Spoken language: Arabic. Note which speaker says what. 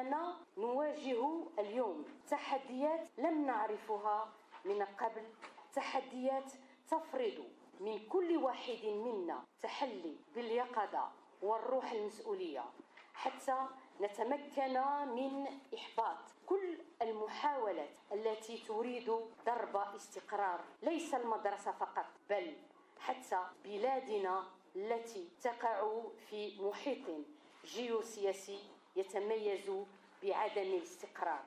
Speaker 1: أننا نواجه اليوم تحديات لم نعرفها من قبل، تحديات تفرض من كل واحد منا تحلي باليقظة والروح المسؤولية حتى نتمكن من إحباط كل المحاولات التي تريد ضرب استقرار ليس المدرسة فقط، بل حتى بلادنا التي تقع في محيط جيوسياسي يتميز بعدم الاستقرار.